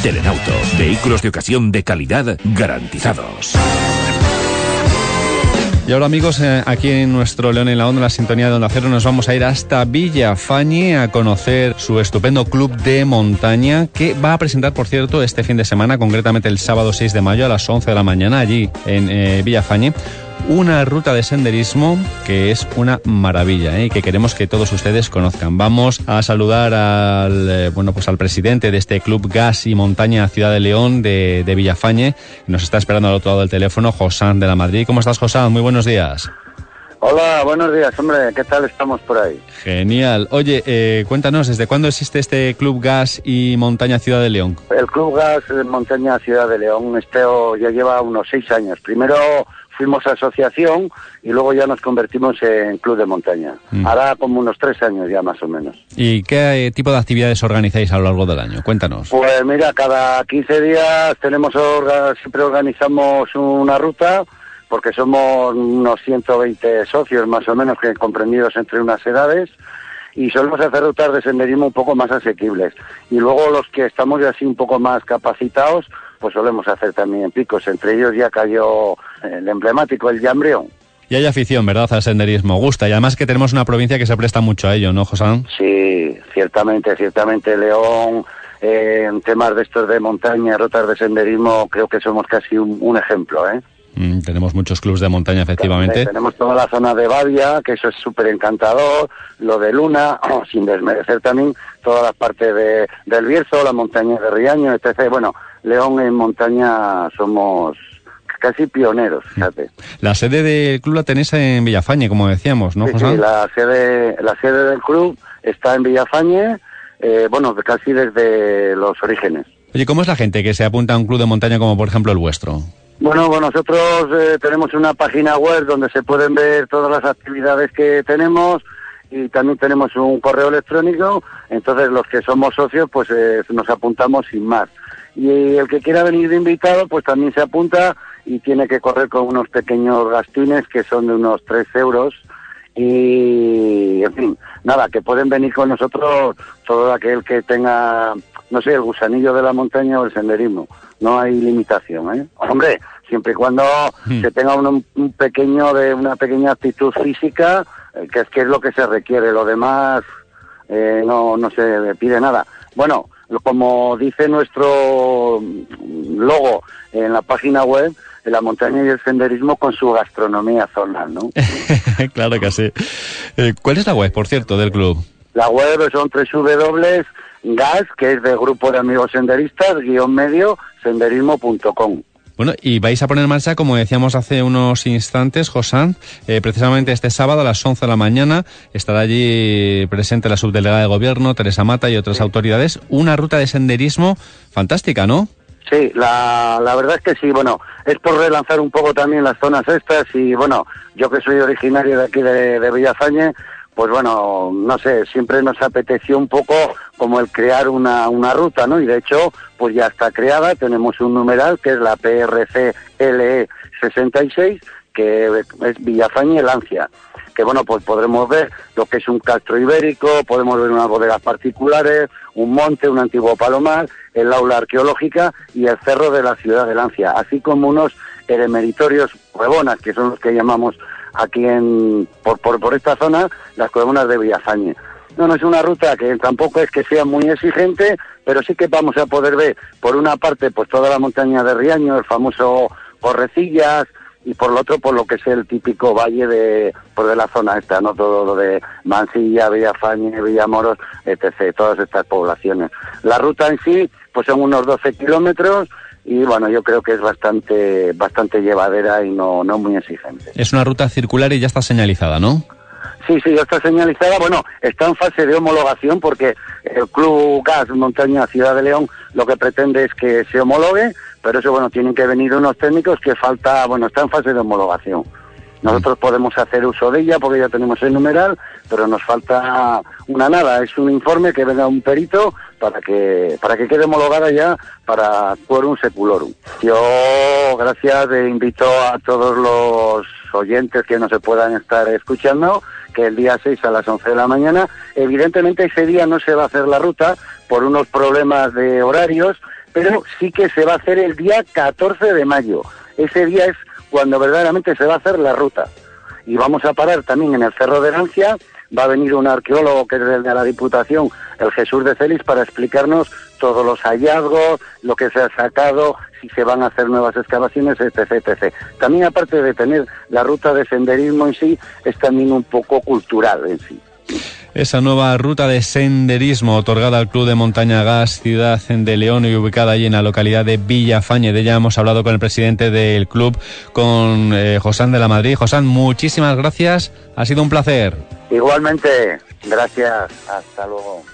Telenauto. Vehículos de ocasión de calidad garantizados. Y ahora, amigos, aquí en nuestro León en la Onda, en la sintonía de Onda Cero, nos vamos a ir hasta Villafañe a conocer su estupendo club de montaña que va a presentar, por cierto, este fin de semana, concretamente el sábado 6 de mayo a las 11 de la mañana, allí en Villafañe, una ruta de senderismo que es una maravilla, y que queremos que todos ustedes conozcan. Vamos a saludar al presidente de este Club Gas y Montaña Ciudad de León de Villafañe. Nos está esperando al otro lado del teléfono Josán de la Madrid. ¿Cómo estás, Josán? Muy buenos días. Hola, buenos días, hombre. ¿Qué tal estamos por ahí? Genial. Oye, cuéntanos, ¿desde cuándo existe este Club Gas y Montaña Ciudad de León? El Club Gas Montaña Ciudad de León ya lleva unos 6 años. Primero fuimos asociación y luego ya nos convertimos en club de montaña. Hará como unos 3 años ya, más o menos. ¿Y qué tipo de actividades organizáis a lo largo del año? Cuéntanos. Pues mira, cada 15 días siempre organizamos una ruta, porque somos unos 120 socios más o menos, que comprendidos entre unas edades, y solemos hacer rutas de senderismo un poco más asequibles. Y luego los que estamos ya así un poco más capacitados, pues solemos hacer también picos. Entre ellos ya cayó el emblemático, el Llambrión. Y hay afición, ¿verdad?, al senderismo. Gusta. Y además que tenemos una provincia que se presta mucho a ello, ¿no, Josán? Sí, ciertamente. León, en temas de estos de montaña, rutas de senderismo, creo que somos casi un ejemplo, ¿eh? Tenemos muchos clubes de montaña, efectivamente. Tenemos toda la zona de Bavia, que eso es súper encantador, lo de Luna, sin desmerecer también toda la parte del Bierzo, la montaña de Riaño, etc. Bueno, León en montaña somos casi pioneros, fíjate. La sede del club la tenéis en Villafañe, como decíamos, ¿no, José? Sí, la sede del club está en Villafañe, casi desde los orígenes. Oye, ¿cómo es la gente que se apunta a un club de montaña como, por ejemplo, el vuestro? Bueno, nosotros tenemos una página web donde se pueden ver todas las actividades que tenemos, y también tenemos un correo electrónico. Entonces los que somos socios pues nos apuntamos sin más. Y el que quiera venir de invitado pues también se apunta, y tiene que correr con unos pequeños gastines que son de unos 3 euros. Y, en fin, nada, que pueden venir con nosotros todo aquel que tenga, no sé, el gusanillo de la montaña o el senderismo. No hay limitación, ¿eh? Hombre, siempre y cuando se tenga una pequeña aptitud física, que es lo que se requiere. Lo demás no se pide nada. Bueno, como dice nuestro logo en la página web, la montaña y el senderismo con su gastronomía zonal, ¿no? Claro que sí. ¿Cuál es la web, por cierto, del club? La web son www.gas, que es de Grupo de Amigos Senderistas, _medio, senderismo.com. Bueno, y vais a poner en marcha, como decíamos hace unos instantes, Josán, precisamente este sábado a las 11 de la mañana estará allí presente la subdelegada de Gobierno, Teresa Mata, y otras autoridades, una ruta de senderismo fantástica, ¿no? Sí, la verdad es que sí. Bueno, es por relanzar un poco también las zonas estas, y bueno, yo que soy originario de aquí de Villafañe, pues bueno, no sé, siempre nos apeteció un poco como el crear una ruta, ¿no? Y de hecho, pues ya está creada, tenemos un numeral que es la PRC LE 66, que es Villafañe-Lancia, que bueno, pues podremos ver lo que es un castro ibérico, podemos ver unas bodegas particulares, un monte, un antiguo palomar, el aula arqueológica y el cerro de la ciudad de Lancia, así como unos eremeritorios, cuevonas, que son los que llamamos aquí por esta zona, las cuevonas de Villafañe. No es una ruta que tampoco es que sea muy exigente, pero sí que vamos a poder ver, por una parte, pues toda la montaña de Riaño, el famoso Correcillas, y por lo otro, por lo que es el típico valle de la zona esta, ¿no? Todo lo de Mansilla, Villafañe, Villamoros, etc., todas estas poblaciones. La ruta en sí, pues son unos 12 kilómetros, y bueno, yo creo que es bastante llevadera y no muy exigente. Es una ruta circular y ya está señalizada, ¿no? Sí, ya está señalizada. Bueno, está en fase de homologación, porque el Club Gas Montaña Ciudad de León lo que pretende es que se homologue, pero eso, bueno, tienen que venir unos técnicos que está en fase de homologación. Nosotros podemos hacer uso de ella porque ya tenemos el numeral, pero nos falta es un informe que venga un perito para que quede homologada ya para quorum seculorum. Yo, gracias, invito a todos los oyentes que no se puedan estar escuchando, que el día 6 a las 11 de la mañana, evidentemente ese día no se va a hacer la ruta por unos problemas de horarios. pero sí que se va a hacer el día 14 de mayo. Ese día es cuando verdaderamente se va a hacer la ruta. Y vamos a parar también en el Cerro de Herencia. Va a venir un arqueólogo que es el de la Diputación, el Jesús de Celis, para explicarnos todos los hallazgos, lo que se ha sacado, si se van a hacer nuevas excavaciones, etc., etc. También, aparte de tener la ruta de senderismo en sí, es también un poco cultural en sí. Esa nueva ruta de senderismo otorgada al Club de Montaña Gas Ciudad de León y ubicada allí en la localidad de Villafañe. De ella hemos hablado con el presidente del club, con Josán de la Madrid. Josán, muchísimas gracias, ha sido un placer. Igualmente, gracias, hasta luego.